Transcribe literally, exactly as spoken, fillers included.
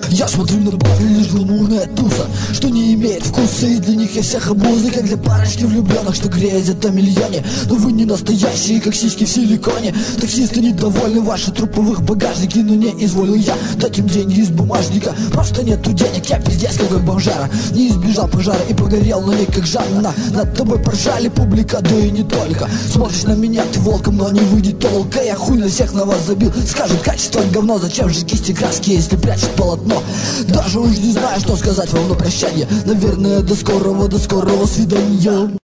Я смотрю на парня, лишь гламурная туса, что не имеет вкуса, и для них я всех обузы, как для парочки влюбленных, что грезят о миллионе. Но вы не настоящие, как сиськи в силиконе. Таксисты недовольны, ваши трупы в их багажнике, но не изволил я дать им деньги из бумажника. Просто нету денег, я пиздец какой бомжара. Не избежал пожара и погорел, но не как Жанна. Над тобой поржали публика, да и не только. Смотришь на меня, ты волком, но не выйдет толка. Я хуй на всех на вас забил, скажут качество говно. Зачем же кисти краски, если прячут полотно? Даже уж не знаю, что сказать вам на прощание. Наверное, до скорого, до скорого свидания.